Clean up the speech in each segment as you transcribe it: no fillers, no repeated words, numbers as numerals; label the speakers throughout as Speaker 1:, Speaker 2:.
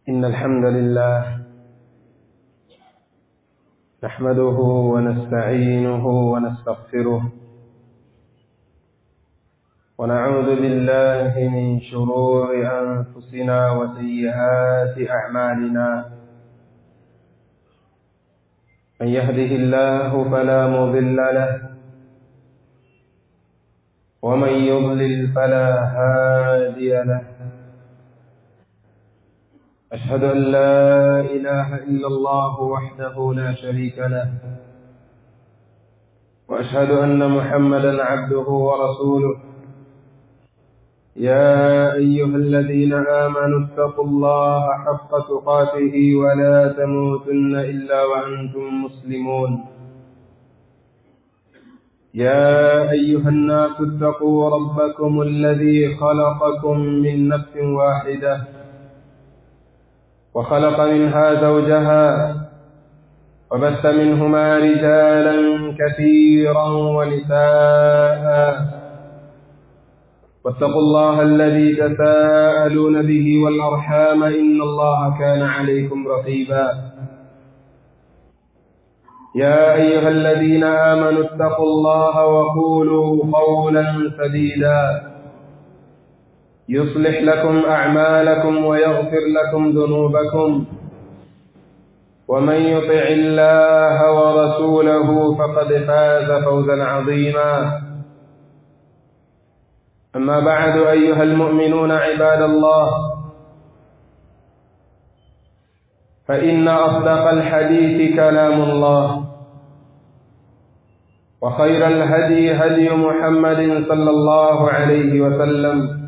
Speaker 1: إن الحمد لله نحمده ونستعينه ونستغفره ونعوذ بالله من شرور أنفسنا وسيئات أعمالنا من يهده الله فلا مضل له ومن يضلل فلا هادي له أشهد أن لا إله إلا الله وحده لا شريك له وأشهد أن محمدا عبده ورسوله يا أيها الذين آمنوا اتقوا الله حق تقاته ولا تموتن إلا وأنتم مسلمون يا أيها الناس اتقوا ربكم الذي خلقكم من نفس واحدة وخلق منها زوجها وبث منهما رجالا كثيرا ونساء واتقوا الله الذي تساءلون به والأرحام إن الله كان عليكم رقيبا يا أيها الذين آمنوا اتقوا الله وقولوا قولا سديدا يصلح لكم أعمالكم ويغفر لكم ذنوبكم ومن يطع الله ورسوله فقد فاز فوزا عظيما أما بعد أيها المؤمنون عباد الله فإن أصدق الحديث كلام الله وخير الهدي هدي محمد صلى الله عليه وسلم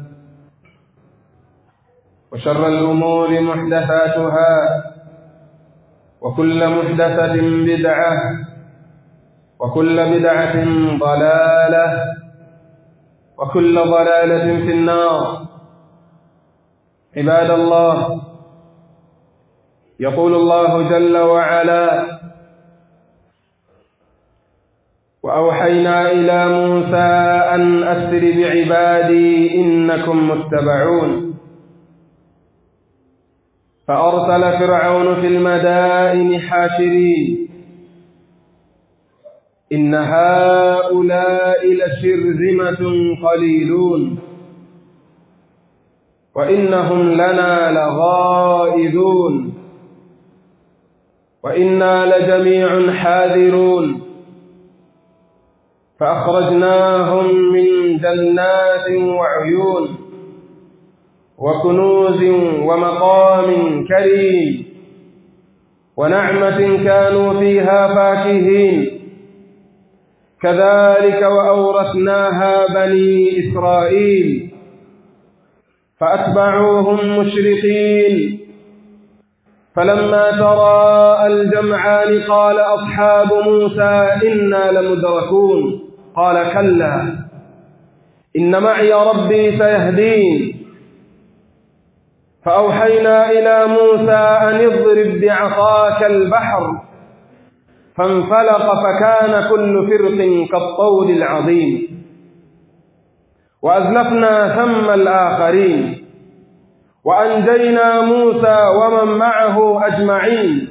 Speaker 1: وشر الأمور محدثاتها وكل محدثة بدعة وكل بدعة ضلالة وكل ضلالة في النار. عباد الله، يقول الله جل وعلا: وأوحينا إلى موسى أن أسر بعبادي إنكم متبعون فأرسل فرعون في المدائن حاشرين إن هؤلاء لشرذمة قليلون وإنهم لنا لغائظون وإنا لجميع حاذرون فأخرجناهم من جنات وعيون وكنوز ومقام كريم ونعمة كانوا فيها فاكهين كذلك وأورثناها بني إسرائيل فأتبعوهم مشرقين فلما تراءى الجمعان قال أصحاب موسى إنا لمدركون قال كلا إن معي ربي سيهدين فأوحينا إلى موسى أن اضرب بعصاك البحر فانفلق فكان كل فرق كالطود العظيم وأزلفنا ثم الآخرين وأنجينا موسى ومن معه أجمعين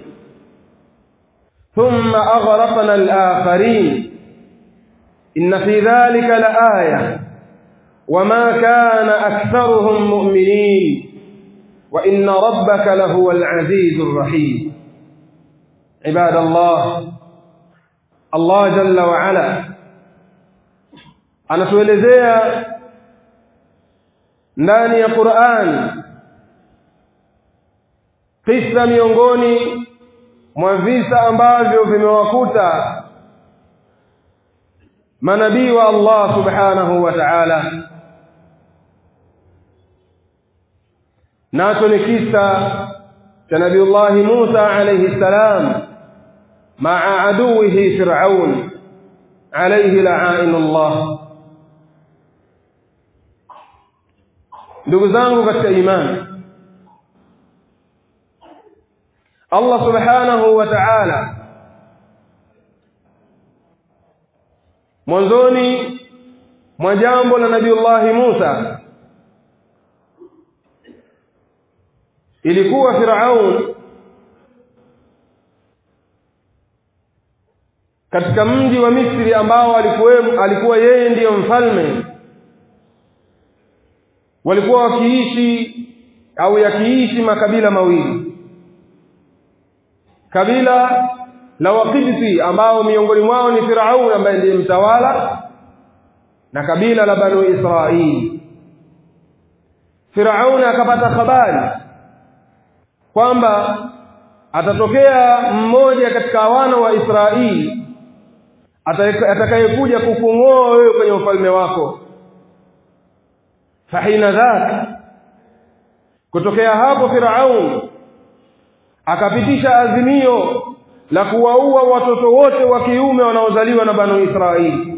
Speaker 1: ثم أغرقنا الآخرين إن في ذلك لآية وما كان أكثرهم مؤمنين وإن ربك لهو العزيز الرحيم. عباد الله، Allah jalla wa ala anatuelezea ndani ya Qur'an kisa miongoni mwa visa ambavyo vimewakuta manabii wa Allah subhanahu wa ta'ala, nacho ni kisa cha Nabiiullah Musa alayhi salam ma'a aduwihi Fir'aun alayhi la'inullah. Ndugu zangu katika imani, Allah subhanahu wa ta'ala mwanzoni mwa jambo la Nabiiullah Musa ilikuwa Firaun katika mji wa Misri ambao alikuwa yeye ndiyo mfalme, walikuwa wakiishi au yakiishi makabila mawili, kabila la Waqibti ambao miongoni mwao ni Firaun ambaye ndiye mtawala, na kabila la Banu Israili. Firaun akapata habari kwamba atatokea mmoja katika wana wa Israili atakayekuja kukung'oa wewe kwenye ufalme wako. Fahina dhaka, kutokea hapo Firaun akapitisha azimio la kuwaua watoto wote wa kiume wanaozaliwa na Banu Israili.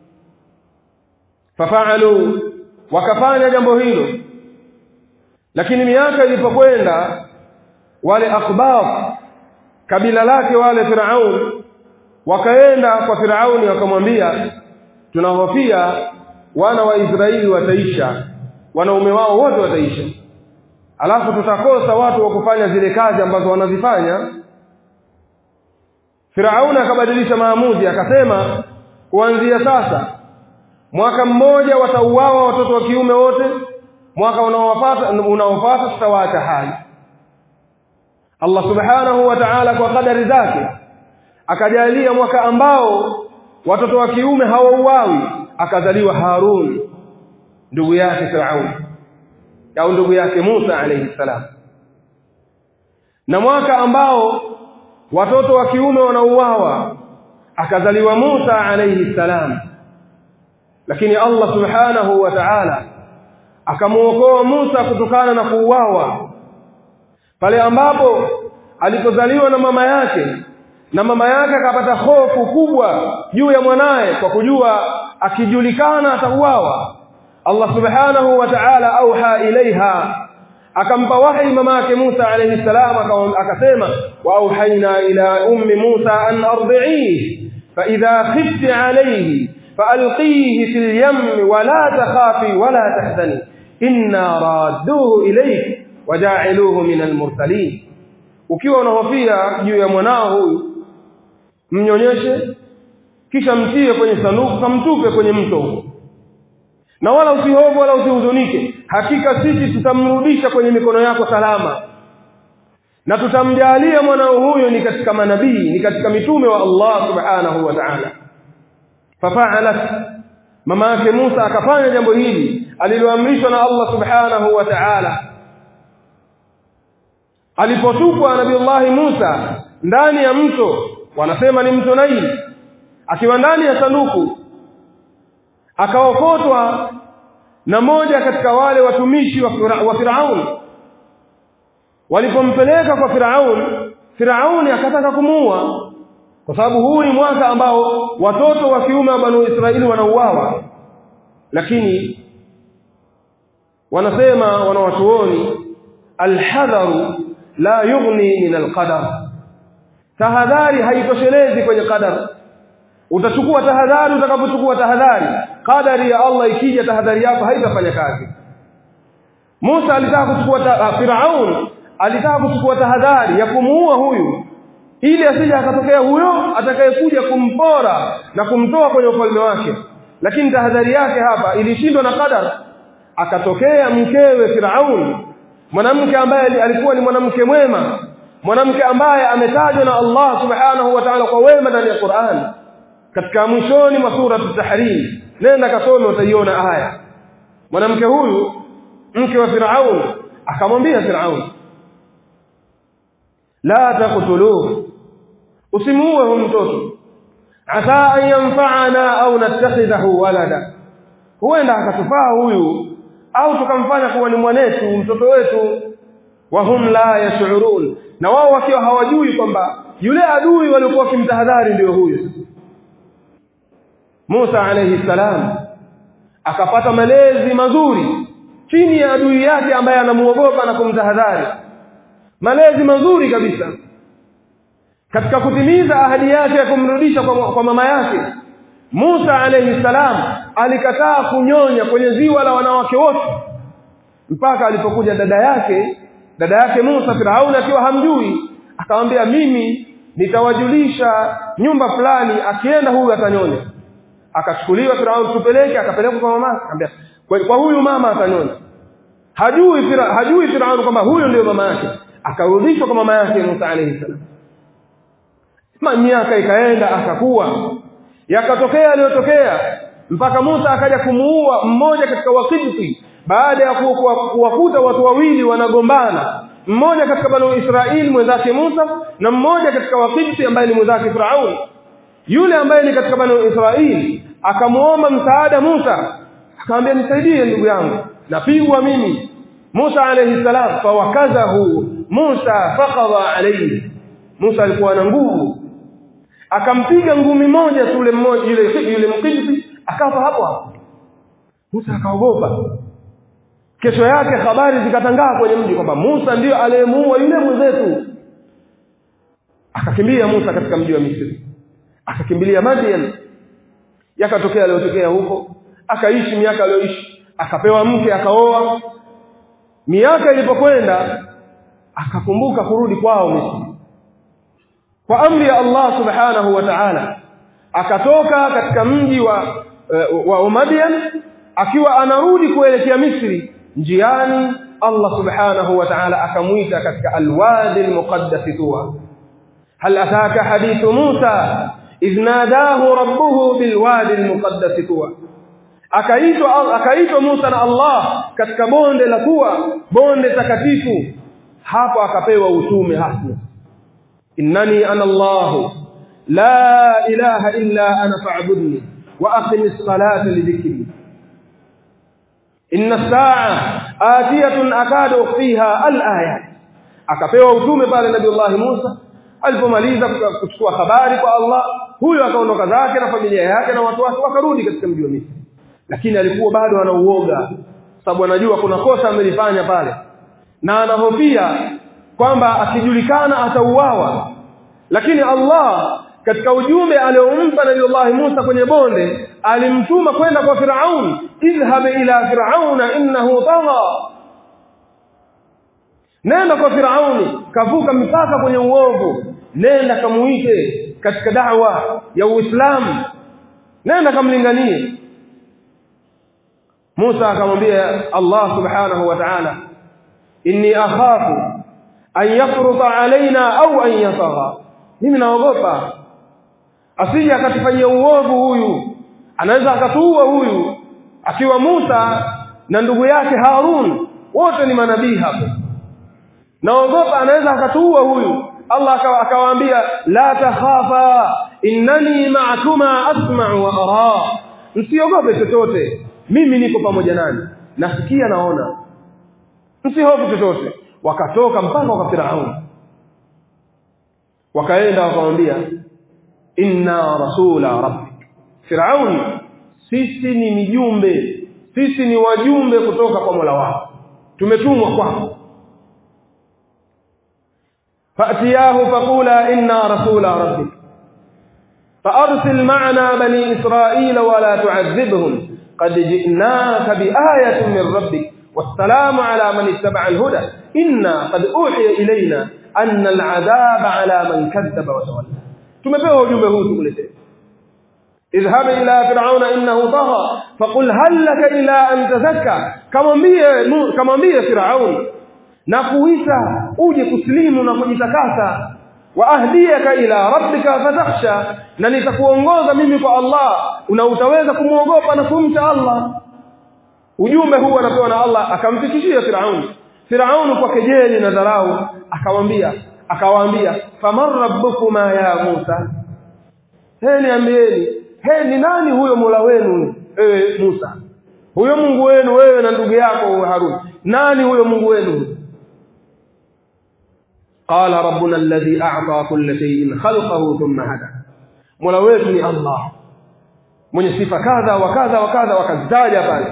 Speaker 1: Fafaalu, wakafanya jambo hilo. Lakini miaka ilipokwenda, wale akhbab, kabila lake wale Firaun, wakaenda kwa Firauni wakamwambia, tunahofia wana wa Israeli wataisha, wanaume wao wote wataisha, alafu tutakosa watu wa kufanya zile kazi ambazo wanazifanya. Firauni akabadilisha maamuzi, akasema kuanzia sasa mwaka mmoja watauawa watoto wa kiume wote, mwaka unaofuata tutawaacha hai. Allah subhanahu wa ta'ala kwa kadari zake akajalia mwaka ambao watoto wa kiume hawauawi, akazaliwa Harun ndugu yake Firaun au ndugu yake Musa alayhi salam. Na mwaka ambao watoto wa kiume wanauawa, akazaliwa Musa alayhi salam. Lakini Allah subhanahu wa ta'ala akamuokoa Musa kutokana na kuuawa pale ambapo alipozaliwa na mama yake, na mama yake akapata hofu kubwa juu ya mwanae kwa kujua akijulikana atauawa. Allah subhanahu wa ta'ala auha ilaiha, akampa wahi mama yake Musa alayhi salam, akasema wa auhaina ila ummi Musa an ardi'ihi fa idha khifti alayhi faalqihi fil yammi wa la takhafi wa la tahzani inna radduhu ilayki waja'iluhu minal mursalin. Ukiwa unahofia juu ya mwanao huyu, mnyonyeshe kisha mtie kwenye sanduku, kamtupe kwenye mto huo, na wala usihofu wala usihuzunike, hakika sisi tutamrudisha kwenye mikono yako salama, na tutamjalia mwanao huyo ni katika manabii, ni katika mitume wa Allah subhanahu wa ta'ala. Fafa'alat, mama yake Musa akafanya jambo hili aliloamrishwa na Allah subhanahu wa ta'ala. Alipotupwa Nabii Musa ndani ya mto, wanasema ni mto Naili, akiwa ndani ya sanduku, akaokotwa na moja katika wale watumishi wa Firaun. Walipompeleka kwa Firauni akataka kumuua, kwa sababu huu ni mwaka ambao watoto wa kiume wa Banu Israili wanauawa. Lakini wanasema wanawachuoni, alhadharu la yughni min alqadar, tahadhari haitoshelezi kwenye qadar. Utachukua tahadhari utakapochukua tahadhari, qadari ya Allah ikija tahadhari yako haitafanya kazi. Musa alitaka kuchukua Firaun alitaka kuchukua tahadhari ya kumuua huyu, ili asije akatokea huyo atakayekuja kumpora na kumtoa kwenye ufalme wake. Lakini tahadhari yake hapa ilishindwa na qadar. Akatokea mkewe Firaun, mwanamke ambaye alikuwa ni mwanamke mwema, mwanamke ambaye ametajwa na Allah subhanahu wa ta'ala kwa wema ndani ya Qur'an. Katika mwishoni mwa sura at-Tahrim, nenda kasome utaiona aya. Mwanamke huyu mke wa Firaun akamwambia Firaun, la taqtuluhu, usimuue huyu mtoto, asa an yanfa'ana au nattakhidhahu walada, huenda akatufaa huyu au tukamfanya kuwa ni mwanetu, mtoto wetu. Wa hum la yash'urun, na wao wakiwa hawajui kwamba yule adui waliokuwa kimtahadhari ndio huyu. Musa alayhi salam akapata malezi mazuri chini ya adui yake ambaye anamuogopa na kumtahadhari, malezi mazuri kabisa. Katika kutimiza ahadi yake ya kumrudisha kwa mama yake, Musa alayhi salam alikataa kunyonya kwenye ziwa la wanawake wote, mpaka alipokuja dada yake dada yake Musa, Firauni akiwa hamjui, akamwambia mimi nitawajulisha nyumba fulani, akienda huyu atanyonya. Akachukuliwa Firauni, tupeleke, akapelekwa kwa mama, akamwambia kwa huyu mama atanyonya. Hajui Firauni kwamba huyo ndio mama yake. Akarudishwa kwa mama yake Musa alayhi salam. Miaka ikaenda, akakuwa, yakatokea aliyotokea, mpaka Musa akaja kumuua mmoja katika Waqibti baada ya kuwakuta watu wawili wanagombana, mmoja katika Banu Israili mwenzake Musa na mmoja katika Waqibti ambaye ni mwenzake Firauni. Yule ambaye ni katika Banu Israili akamuomba msaada Musa, akamwambia nisaidie ndugu yangu, napigwa mimi. Musa alayhi salam fawakazahu Musa faqadha alayhi. Musa alikuwa na nguvu, akampiga ngumi moja yule mmoja, yule Mqibti akafa hapo hapo. Musa akaogopa. Kesho yake habari zikatangaa kwenye mji kwamba Musa ndio aliyemuua yule mwenzetu. Akakimbia Musa katika mji wa Misri, akakimbilia Madian. Yakatokea aliyotokea huko, akaishi miaka aliyoishi, akapewa mke, akaoa. Miaka ilipokwenda akakumbuka kurudi kwao Misri. Kwa amri ya Allah subhanahu wa ta'ala akatoka katika mji wa Madian, akiwa anarudi kuelekea Misri. Njiani Allah subhanahu wa ta'ala akamuita katika alwadi almuqaddas Tuwa. Hal ataka hadithu Musa idh nadahu rabbuhu bilwadi almuqaddas Tuwa. Akaitwa Musa na Allah katika bonde la Tuwa, bonde takatifu. Hapo akapewa utume hasmi, innani ana Allah la ilaha illa ana fa'budni wa aqimis salata li dhikri inna as-sa'a atiyatun akadu ukhfiha al-ayat. Akapewa utume pale Nabiiullah Musa. Alipomaliza kuchukua habari kwa Allah, huyo akaondoka zake na familia yake na watu wake, wakarudi katika mji wa Misri. Lakini alikuwa bado ana uoga, sababu anajua kuna kosa amelifanya pale, na anahofia kwamba akijulikana atauawa. Lakini Allah katika ujumbe aliompa Nabiiullah Musa kwenye bonde, alimtuma kwenda kwa Firaun, idhhab ila Firauna innahu tagha. Nenda kwa Firauni, kavuka mipaka kwenye uovu, nenda kamuite katika da'wa ya Uislamu, nenda kamlinganie. Musa akamwambia Allah subhanahu wa ta'ala, inni akhafu an yafruta alaina au an yatagha. Mimi naogopa asije akatufanyia uovu huyu, anaweza akatuua huyu. Akiwa Musa na ndugu yake Harun wote ni manabii hapo, naogopa anaweza akatuua huyu. Allah akawaambia la takhafa innani ma'akuma asma'u wa ara. Msiogope chochote, mimi niko pamoja nanyi, nasikia naona, msihofu chochote. Wakatoka mpaka kwa Firaun, wakaenda wakamwambia inna rasula rabbik. Firaun, sisi ni mijumbe, sisi ni wajumbe kutoka kwa Mola wako, tumetumwa kwako. فأتياه فقولا إنا رسول ربك فأرسل معنا بني إسرائيل ولا تعذبهم قد جئناك بآية من ربك والسلام على من اتبع الهدى إنا قد أوحي إلينا أن العذاب على من كذب وتولى. tumepewa ujumbe huu tukuletee, اذهب إلى فرعون إنه طغى فقل هل لك إلى أن تزكى. kamwambie Firaun na kuita uje kuslimu na kujitakasa, wa ahdiyaka ila rabbika fatakhsha, na nitakuongoza mimi kwa Allah na utaweza kumuogopa na kumcha Allah. Ujumbe huu anapewa na Allah, akamfikishia Firaun. Firaun kwa kejeli na dharau akawaambia faman rabbukuma ya Musa. Niambieni, ni nani huyo Mola wenu Musa? Huyo Mungu wenu wewe na ndugu yako Harun, nani huyo Mungu wenu? Qala rabbuna alladhi a'ta kulla shay'in khalqahu thumma hada. Mola wetu ni Allah mwenye sifa kadha wa kadha wa kadha, wakazitaja pale.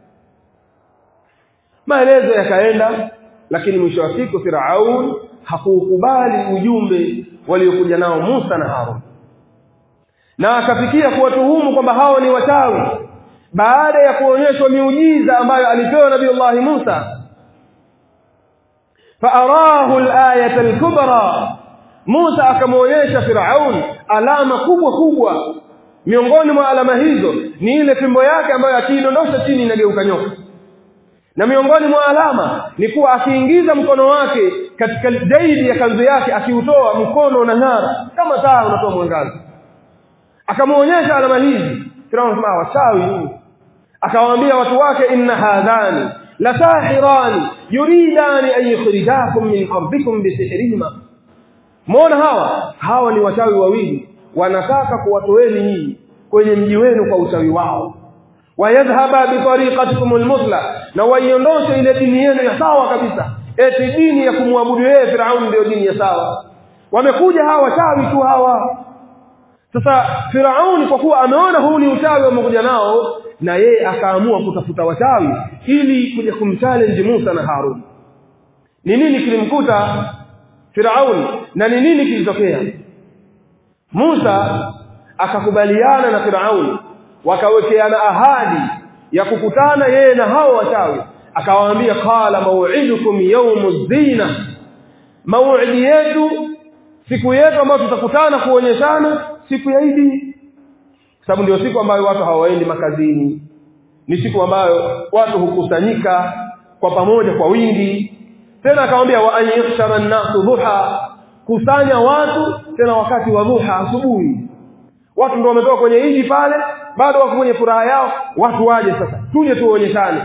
Speaker 1: Maelezo yakaenda, lakini mwisho wa siku Firaun hakukubali ujumbe waliokuja nao Musa na Harun, na akafikia kuwatuhumu kwamba hao ni wachawi, baada ya kuonyeshwa miujiza ambayo alipewa Nabiiullah Musa. faarahu al-ayata al-kubra, Musa akamuonyesha Firaun alama kubwa kubwa. Miongoni mwa alama hizo ni ile fimbo yake ambayo akiidondosha chini inageuka nyoka, na miongoni mwa alama ni kuwa akiingiza mkono wake katika daidi ya kanzu yake, akiutoa mkono unang'ara kama taa unatoa mwangaza. Akamuonyesha alama hizi. Firaun akasema wachawi. Akawaambia watu wake, inna hadhani la sahirani yuridani an yukhrijakum min ardikum bisihrihima, muona hawa ni wachawi wawili, wanataka kuwatoeni nyinyi kwenye mji wenu kwa uchawi wao. Wayadhhaba bi tariqatikum almuthla, na waiondoshe ile dini yenu ya sawa kabisa, eti dini ya kumwabudu yeye Firaun ndio dini ya sawa. Wamekuja hawa wachawi tu hawa. Sasa Firaun kwa kuwa ameona huu ni uchawi wamekuja nao, na yeye akaamua kutafuta wachawi ili kuja kumchallenge Musa na Harun. Ni nini kilimkuta Firaun na ni nini kilitokea? Musa akakubaliana na Firaun, wakawekeana ahadi ya kukutana yeye na hao wachawi. Akawaambia, qala maw'idukum yawmuz zina, maw'idi yetu, siku yetu ambayo tutakutana kuonyeshana, siku ya Idi. Sababu ndio siku ambayo watu hawaendi makazini, ni siku ambayo watu hukusanyika kwa pamoja kwa wingi. Tena akamwambia, wa ayyashara an-nasu dhuha, kusanya watu tena wakati wa dhuha, asubuhi. Watu ndio wametoka kwenye Idi pale, bado wako kwenye furaha yao, watu waje sasa tuje tuonyeshane.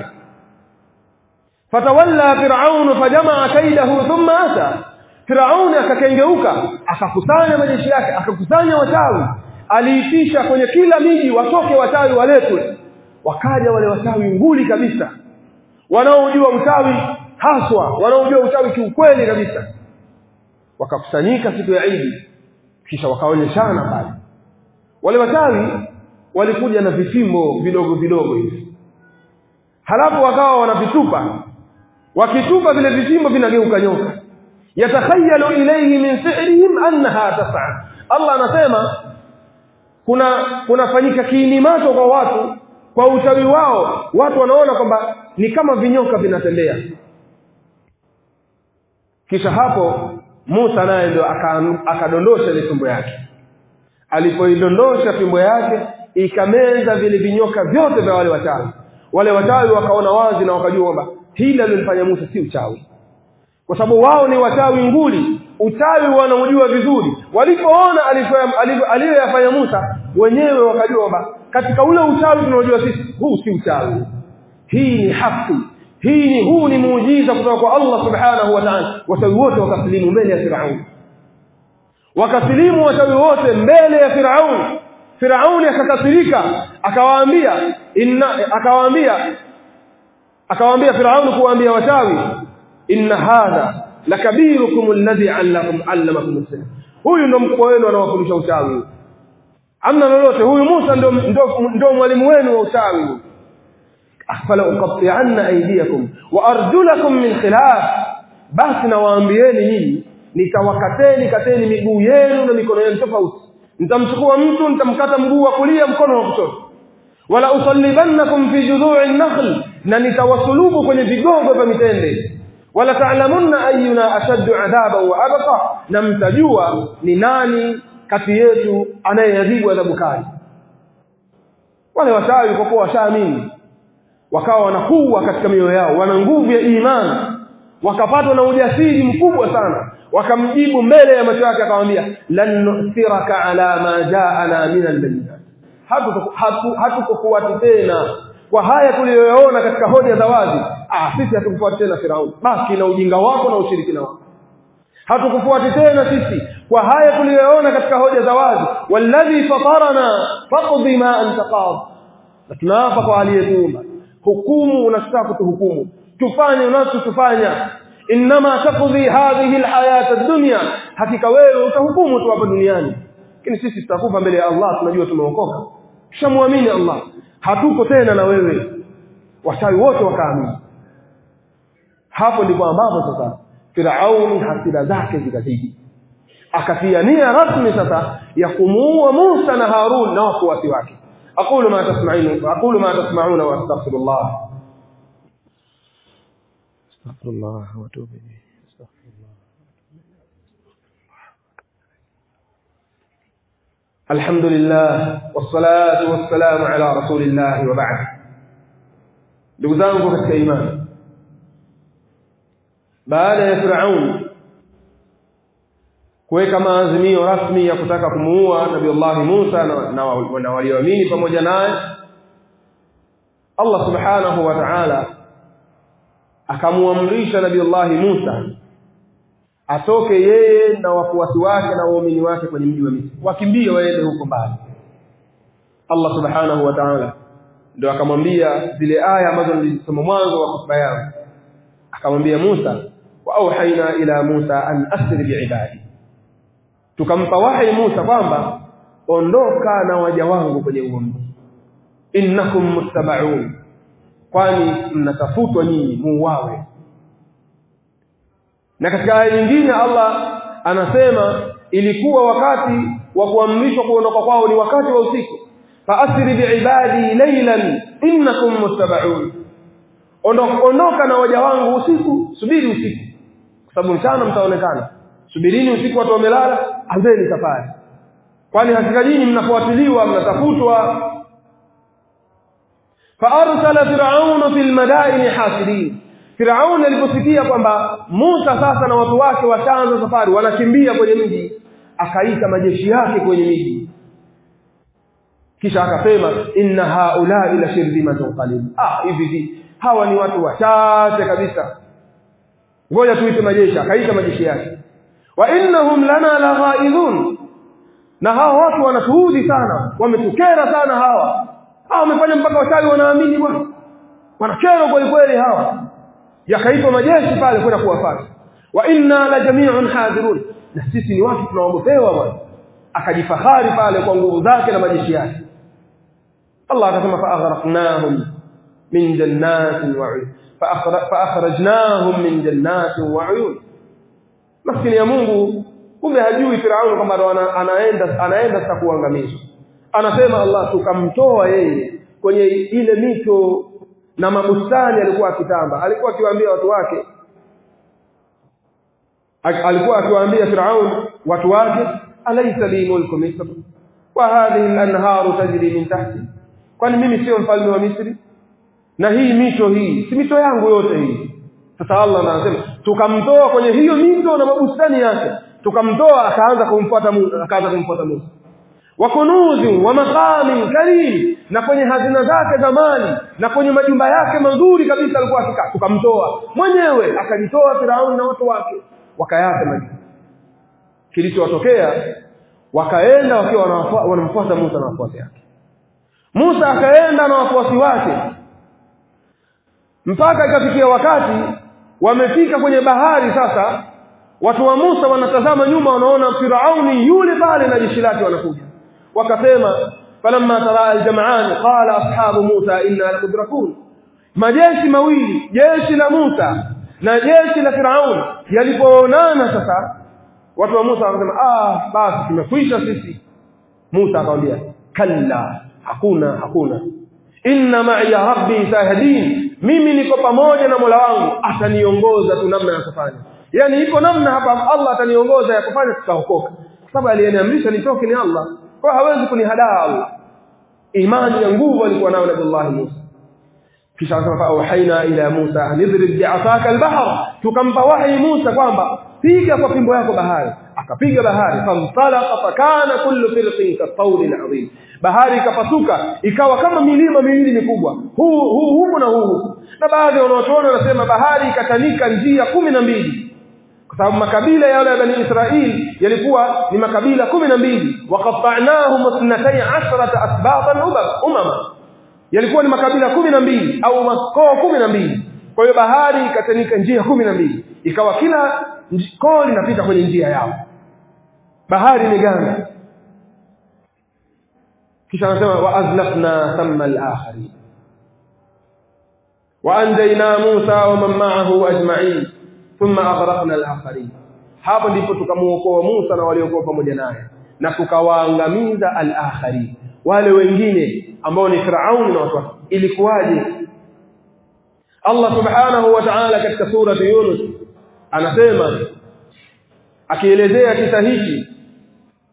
Speaker 1: Fatawalla Firaun fajamaa kaidahu thumma ata, Firaun akakengeuka, akakusanya majeshi yake, akakusanya wachawi. Aliitisha kwenye kila miji watoke wachawi waletwe. Wakaja wale wachawi nguli kabisa, wanaojua uchawi haswa, wanaojua uchawi kiukweli kabisa. Wakakusanyika siku ya Idi, kisha wakaonyeshana pale. Wale wachawi walikuja na vifimbo vidogo vidogo hivi, halafu wakawa wanavitupa. Wakitupa vile vifimbo vinageuka nyoka. Yatakhayalu ilayhi min sihrihim annaha tas'a. Allah anasema kunafanyika kiinimacho kwa watu kwa uchawi wao, watu wanaona kwamba ni kama vinyoka vinatembea. Kisha hapo Musa naye ndio akadondosha ile fimbo yake. Alipoidondosha fimbo yake, ikameza vile vinyoka vyote vya wale wachawi. Wale wachawi wakaona wazi na wakajua kwamba hili alilofanya Musa si uchawi, kwa sababu wao ni wachawi nguli, uchawi wanaojua vizuri. Walipoona aliyoyafanya Musa, wenyewe wakajua kwamba katika ule uchawi tunaojua sisi, huu si uchawi, hii ni haki, huu ni muujiza kutoka kwa Allah subhanahu wa ta'ala. Wachawi wote wakasilimu mbele ya Firaun, wakasilimu wachawi wote mbele ya Firaun. Firaun akakasirika, akawaambia Firaun kuambia wachawi, inna hadha lakabirukum alladhi allamakum as-sihr, huyu ndo mkubwa wenu anawafundisha uchawi. Amna lolote, huyu Musa ndo mwalimu wenu wa uchawi. Afala uqatti'anna aydiyakum wa arjulakum min khilaf, basi nawaambieni nyinyi kateni miguu yenu na mikono yenu tofauti. Nitamchukua mtu nitamkata mguu wa kulia, mkono wa kushoto. Wala usallibannakum fi judhu'in nakhl, na nitawasulubu kwenye vigogo vya mitende. Wala ta'lamunna ayyuna ashaddu 'adaban wa abqa, na mtajua ni nani kati yetu anayeadhibu adhabu kali. Wale wachawi kwa kuwa washaamini, wakawa wanakuwa katika mioyo yao, wana nguvu ya imani, wakapatwa na ujasiri mkubwa sana. Wakamjibu mbele ya macho yake, akamwambia, lan nu'thiraka ala ma ja'ana min al-bayyinat, hatukufuati tena kwa haya tuliyoyaona katika hoja za wazi. Sisi hatukufuati tena Firaun, baki na ujinga wako na ushirikina wako. Hatukufuati tena sisi kwa haya tuliyoyaona katika hoja za wazi. Walladhi fatarana faqdi ma anta qad, tunaapa kwa aliyetuumba, hukumu unataka kutuhukumu, tufanye unachotufanya. Inma taqdi hadhihi alhayat ad-dunya, hakika wewe utahukumu tu hapa duniani, lakini sisi tutakufa mbele ya Allah. Tunajua tumeokoka, tushamuamini Allah, hatuko tena na wewe. Wachawi wote wakaamini. Hapo ndipo ambapo sasa Firaun hasira zake zikazidi, akatia nia rasmi sasa ya kumuua Musa na Harun na wafuasi wake. aqulu ma tasma'una wa astaghfirullah wa atubu ilayhi. Alhamdulillah wassalatu wassalamu ala rasulillah wa ba'd. Ndugu zangu katika imani, baada ya Firaun kuweka maazimio rasmi ya kutaka kumuua Nabii Allah Musa na walioamini pamoja naye, Allah subhanahu wa ta'ala akamuamrisha Nabii Allah Musa atoke yeye na wafuasi wake na waumini wake kwenye mji wa Misri, wakimbie waende huko mbali. Allah subhanahu wa ta'ala ndio akamwambia zile aya ambazo nilisoma mwanzo wa hotuba yangu, akamwambia Musa, wa auhaina ila Musa an asri biibadi, tukampa wahi Musa kwamba ondoka na waja wangu kwenye huo mji, innakum muttabaun, kwani mnatafutwa nyinyi muuawe. Na katika aya nyingine Allah anasema ilikuwa wakati wa kuamrishwa kuondoka kwao ni wakati wa usiku, fa asri biibadi laylan innakum muttabaun, ondoka na waja wangu usiku, subiri usiku kwa sababu mchana mtaonekana, subirini usiku watu wamelala, anzeni safari, kwani hakika nyinyi mnafuatiliwa, mnatafutwa. Fa arsala fir'aun fil madaini hasirin, Firaun aliposikia kwamba Musa sasa na watu wake washaanza safari, wanakimbia kwenye mji, akaita majeshi yake kwenye miji, kisha akasema inna haula ila shirzimatun qalil, hivi hawa ni watu wachache kabisa, ngoja tuite majeshi. Akaita majeshi yake, wa innahum lana laghaidun, na hawa watu wanatuudhi sana, wametukera sana hawa wamefanya mpaka wachawi wanaamini bwana, wanakera kweli kweli hawa. Yakaitwa majeshi pale kwenda kuwafuata, wa inna la jami'un hadirun, na sisi ni watu tunaogopewa bwana. Akajifahari pale kwa nguvu zake na majeshi yake. Allah akasema fa aghraqnahum min jannatin wa uyun, fa akhrajnahum min jannatin wa uyun. Maskini ya Mungu, kumbe hajui Firaun kwamba anaenda sasa kuangamizwa. Anasema Allah, tukamtoa yeye kwenye ile mito na mabustani alikuwa akitamba. Alikuwa akiwaambia watu wake, alikuwa akiwaambia Firaun watu wake, alaysa li mulku misr wa hadhihi al-anharu tajri min tahti, kwani mimi sio mfalme wa Misri na hii mito hii si mito yangu yote hii? Sasa Allah anasema tukamtoa kwenye hiyo mito na mabustani yake, tukamtoa akaanza kumfuata Musa, wa kunuzi wa maqamin karim, na kwenye hazina zake za mali na kwenye majumba yake mazuri kabisa alikuwa akikaa. Tukamtoa mwenyewe, akajitoa Firaun na watu wake wakayaacha Madina. Kilichotokea, wakaenda wakiwa wanamfuata Musa na wafuasi wake. Musa akaenda na wafuasi wake mpaka ikafikia wakati wamefika kwenye bahari. Sasa watu wa Musa wanatazama nyuma, wanaona Firauni yule pale na jeshi lake wanakuja. Wakasema falamma tara aljam'an qala ashabu Musa inna lamudrakun, majeshi mawili, jeshi la Musa na jeshi la Firaun yalipoonana sasa, watu wa Musa wakasema basi tumekwisha sisi. Musa akamwambia kalla, hakuna, inna ma'iya rabbi sayahdin, mimi niko pamoja na Mola wangu, ataniongoza tu namna ya kufanya. Yani iko namna hapa Allah ataniongoza ya kufanya, tutaokoka, kwa sababu aliyeniamrisha nitoke ni Allah, kwa hawezi kunihadaa Allah. Imani ya nguvu alikuwa nayo Nabii Allah Musa. Kisha akasema fa auhaina ila Musa an idrib bi'asaka al-bahr, tukampa wahi Musa kwamba piga kwa fimbo yako bahari. Akapiga bahari, famtalaqa fakana kullu firqin ka-tawri al-'azim, bahari ikapasuka ikawa kama milima miwili mikubwa, huu na huu. Na baadhi wanaotuona wanasema bahari ikatanika njia 12, kwa sababu makabila yale ya Bani Israili yalikuwa ni makabila 12. Waqatta'nahum 12 asbatan umama, yalikuwa ni makabila 12 au makoo 12. Kwa hiyo bahari ikatanika njia 12, ikawa kila koo linapita kwenye njia yao, bahari imeganda. Kisha anasema wa azlafna thamma al-akhirin wa anjayna Musa wa man ma'ahu ajma'in thumma aghraqna al-akhirin. Hapo ndipo tukamuokoa Musa na waliokuwa pamoja naye na tukawaangamiza al-akhirin, wale wengine ambao ni Firauni na watu wake. Ilikuwaje? Allah subhanahu wa ta'ala katika sura Yunus anasema akielezea kisa hiki,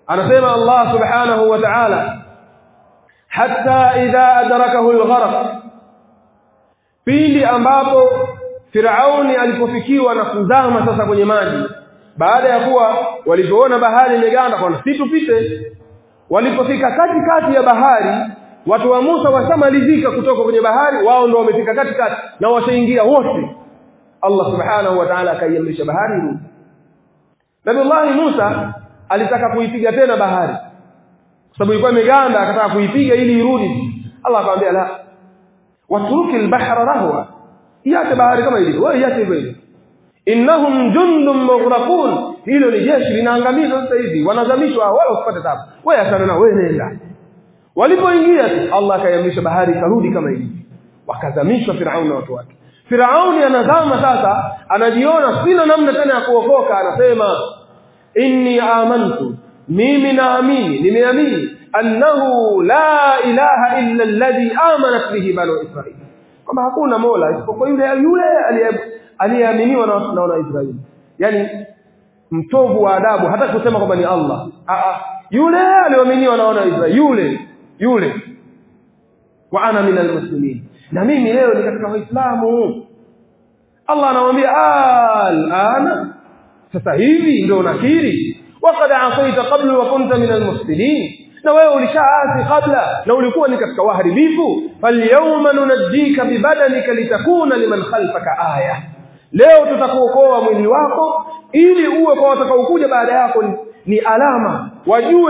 Speaker 1: anasema Allah subhanahu wa ta'ala hatta idha adrakahu al-gharq, pindi ambapo Firauni alipofikiwa na kuzama sasa kwenye maji, baada ya kuwa walipoona bahari imeganda kwa situpite, walipofika katikati ya bahari, watu wa Musa wasamalizika kutoka kwenye bahari, wao ndio wamefika katikati na washaingia wote. Allah subhanahu wa ta'ala akaiamrisha bahari irudi. Nabii Musa alitaka kuipiga tena bahari kwa sababu ilikuwa imeganda, akataka kuipiga ili irudi. Allah akamwambia la, watrukil bahra rahwa, iache bahari kama ilivyo, wewe iache hivyo. Innahum jundun mughraqun, hilo ni jeshi linaangamizwa sasa hivi, wanazamishwa wala usipate tabu, wewe achana na wewe, nenda. Walipoingia Allah akaiamrisha bahari karudi kama ilivyo, wakazamishwa Firauni na watu wake. Firauni anazama sasa, anajiona sina namna tena ya kuokoka, anasema inni amantu, mimi naamini, nimeamini annahu la ilaha illa alladhi amanat bihi banu Israil, kama hakuna mola isipokuwa yule aliyeaminiwa na wana Israeli. Yani mtovu wa adabu, hata kusema kwamba ni Allah, yule aliyeaminiwa na wana Israeli, yule wa ana minal muslimin, na mimi leo ni katika Waislamu. Allah anamwambia al'ana, sasa hivi ndio unakiri, waqad asaita qabla wa kunta minal muslimin, na wewe ulishaasi kabla na ulikuwa ni katika waharibifu. Falyawma nunajjika bibadanika litakuna liman khalfaka aya, leo tutakuokoa mwili wako ili uwe kwa watakaokuja baada yako ni alama, wajue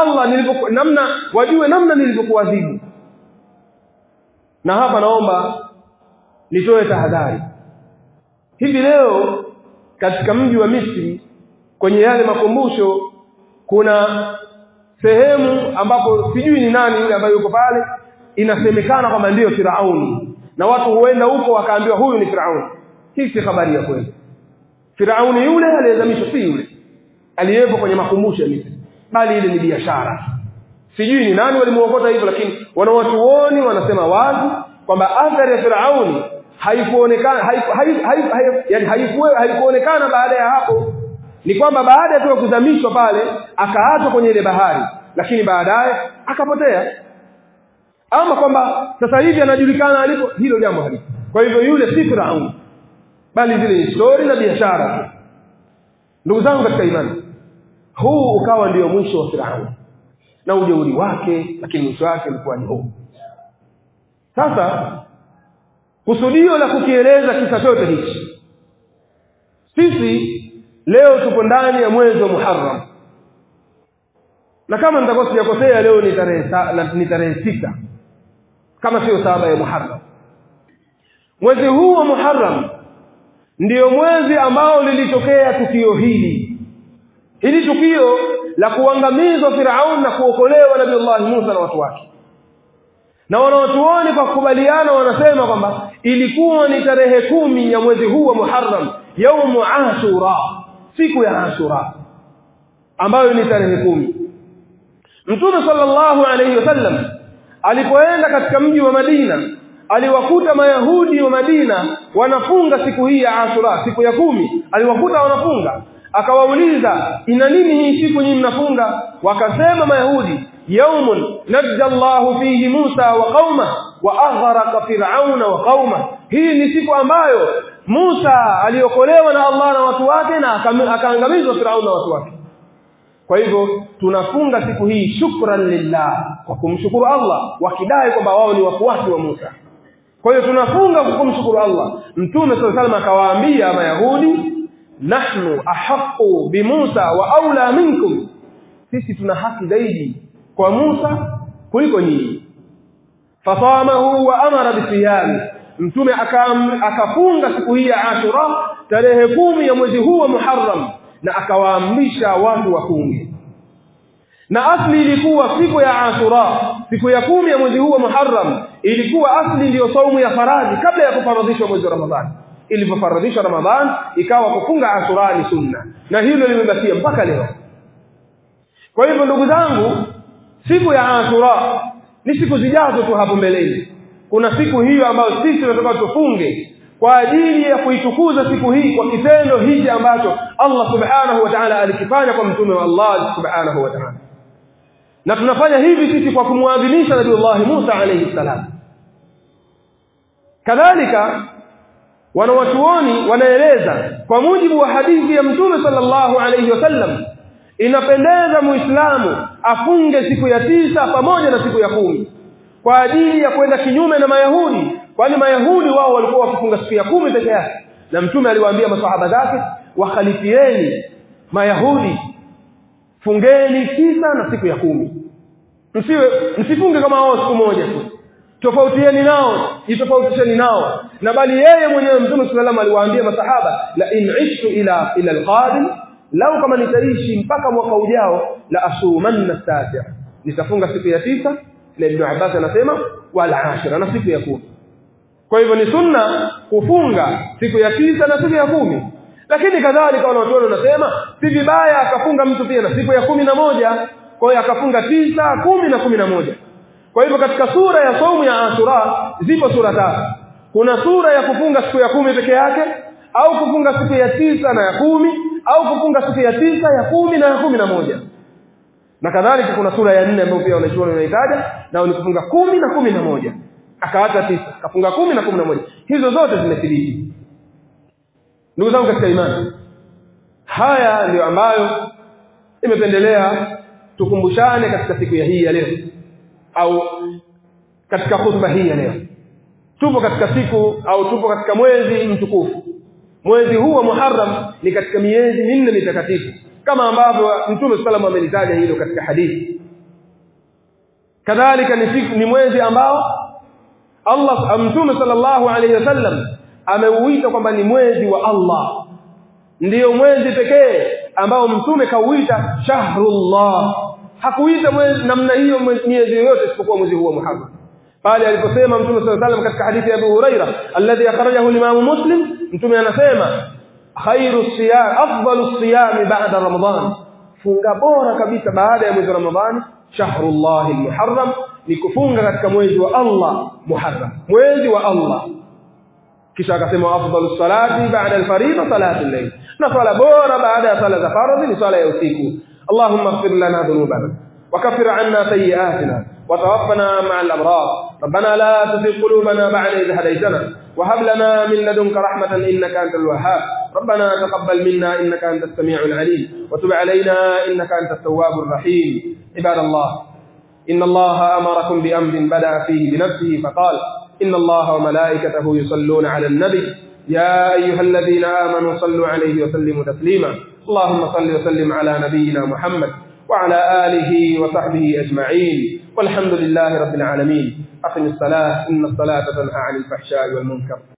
Speaker 1: namna nilivyokuadhibu. Na hapa naomba nitoe tahadhari. Hivi leo katika mji wa Misri kwenye yale makumbusho kuna sehemu ambapo sijui ni nani yule ambaye yuko pale, inasemekana kwamba ndio Firauni, na watu huenda huko wakaambiwa huyu ni Firauni. Hii si habari ya kweli. Firauni yule aliyezamishwa si yule aliyepo kwenye makumbusho ya Misri, bali ile ni biashara. Sijui ni nani walimuokota hivyo, lakini wanawachuoni wanasema wazi kwamba athari ya Firauni haikuonekana baada ya hapo. Ni kwamba baada ya kuzamishwa pale akaachwa kwenye ile bahari, lakini baadaye akapotea. Ama kwamba sasa hivi anajulikana alipo, hilo jambo halipo. Kwa hivyo yule si Firauni, bali zile ni story na biashara. Ndugu zangu katika imani, huu ukawa ndio mwisho wa Firauni na ujeuri wake, lakini mwisho wake ulikuwa ni huu. Sasa kusudio la kukieleza kisa chote hichi, sisi leo tupo ndani ya mwezi wa Muharram, na kama nitakuwa sijakosea leo ni tarehe 6 kama sio 7 ya Muharram. Mwezi huu wa Muharram ndio mwezi ambao lilitokea tukio hili tukio la kuangamizwa Firaun na kuokolewa Nabii Musa na watu wake. Na wanaotuoni kwa kukubaliana wanasema kwamba ilikuwa ni tarehe 10 ya mwezi huu wa Muharram, yaumu Ashura, siku ya Ashura ambayo ni tarehe 10. Mtume sallallahu alayhi wasallam alipoenda katika mji wa Madina, aliwakuta Mayahudi wa Madina wanafunga siku hii ya Ashura, siku ya 10 aliwakuta wanafunga. Akawauliza, ina nini hii siku nyinyi mnafunga? Wakasema Mayahudi, yaumun najjallahu fihi Musa wa qauma wa aghraqa fir'auna wa qauma, hii ni siku ambayo Musa aliokolewa na Allah na watu wake na akaangamizwa Firaun na watu wake. Kwa hivyo tunafunga siku hii shukran lillah, kwa kumshukuru Allah, wakidai kwamba wao ni wafuasi wa Musa. Kwa hiyo tunafunga kwa kumshukuru Allah. Mtume sallallahu alayhi wasallam akawaambia Mayahudi, nahnu ahaqqu bi Musa wa aula minkum, sisi tuna haki zaidi kwa Musa kuliko nyinyi. Fasamahu wa amara bisiyami, Mtume akafunga siku hii ya Ashura tarehe 10 ya mwezi huu wa Muharram, na akawaamrisha watu wafunge. Na asli ilikuwa siku ya Ashura, siku ya 10 ya mwezi huu wa Muharram, ilikuwa asli ndio saumu ya faradhi kabla ya kufaradhishwa mwezi wa Ramadhani. Ilipofaradhishwa Ramadhani ikawa kufunga Ashura ni sunna, na hilo limebakia mpaka leo. Kwa hivyo ndugu zangu, siku ya Ashura ni siku zijazo tu hapo mbeleni. Kuna siku hiyo ambayo sisi tunataka tufunge kwa ajili ya kuitukuza siku hii kwa kitendo hiki ambacho Allah subhanahu wa ta'ala alikifanya kwa mtume wa Allah subhanahu wa ta'ala. Na tunafanya hivi sisi kwa kumwadhimisha Nabii Musa alayhi salam. Kadhalika wanawachuoni wanaeleza kwa mujibu wa hadithi ya mtume sallallahu alayhi wasallam, inapendeza muislamu afunge siku ya 9 pamoja na siku ya 10 kwa ajili ya kwenda kinyume na Mayahudi, kwani Mayahudi wao walikuwa wakifunga siku ya 10 peke yake, na mtume aliwaambia maswahaba zake, wakhalifieni Mayahudi, fungeni 9 na siku ya 10. Msifunge kama wao siku moja tu, tofautieni nao, jitofautisheni nao. Na bali yeye mwenyewe mtume sallallahu alayhi wasallam aliwaambia masahaba, la in ishtu ila alqadim, lau kama nitaishi mpaka mwaka ujao, la asumanna as-sabi'a, nitafunga siku ya 9, na Ibn Abbas anasema wal 10, na siku ya 10. Kwa hivyo ni sunna kufunga siku ya 9 na siku ya 10. Lakini kadhalika wanaotuona wanasema si vibaya akafunga mtu pia na siku ya 11, kwa hiyo akafunga 9, 10 na 11. Kwa hivyo katika sura ya saumu ya Ashura zipo sura 3. Kuna sura ya kufunga siku ya 10 peke yake, au kufunga siku ya 9 na ya 10, au kufunga siku ya 9, ya 10 na ya 11. Na kadhalika kuna sura ya 4 ambayo pia wanachuoni wanahitaja, na ni kufunga 10 na 11. Akaacha 9, akafunga 10 na 11. Hizo zote zimethibiti. Ndugu zangu katika imani, haya ndio ambayo imependelea tukumbushane katika siku ya hii ya leo, au katika khutba hii ya leo. Tupo katika siku au tupo katika mwezi mtukufu. Mwezi huu wa Muharram ni katika miezi 4 mitakatifu, kama ambavyo Mtume sallallahu amelitaja hilo katika hadithi. Kadhalika ni mwezi ambao Mtume sallallahu alayhi wasallam ameuita kwamba ni mwezi wa Allah. Ndiyo mwezi pekee ambao Mtume kauita shahrullah. Hakuita mwezi namna hiyo miezi yote isipokuwa mwezi huu wa Muharram. Pale aliposema Mtume sallallahu alayhi wasallam katika hadithi ya Abu Huraira alladhi akhrajahu al-Imam Muslim, Mtume anasema khairu siyam, afdalu siyam ba'da Ramadan, funga bora kabisa baada ya mwezi wa Ramadhani shahrullah al-Muharram, ni kufunga katika mwezi wa Allah Muharram, mwezi wa Allah. Kisha akasema afdalu salati ba'da al-fariida salatu al-layl, na swala bora baada ya sala za faradhi ni swala ya usiku. Allahumma ighfir lana dhunubana wa kaffir 'anna sayyi'atina وتوفنا مع الأبرار. ربنا لا تزغ قلوبنا بعد إذ هديتنا وهب لنا من لدنك رحمة إنك أنت الوهاب. ربنا تقبل منا إنك أنت السميع العليم وتب علينا إنك أنت التواب الرحيم. عباد الله، إن الله أمركم بأمر بدأ فيه بنفسه فقال إن الله وملائكته يصلون على النبي يا أيها الذين آمنوا صلوا عليه وسلموا تسليما. اللهم صل وسلم على نبينا محمد وعلى آله وصحبه أجمعين، والحمد لله رب العالمين. أقم الصلاة إن الصلاة تنهى عن الفحشاء والمنكر.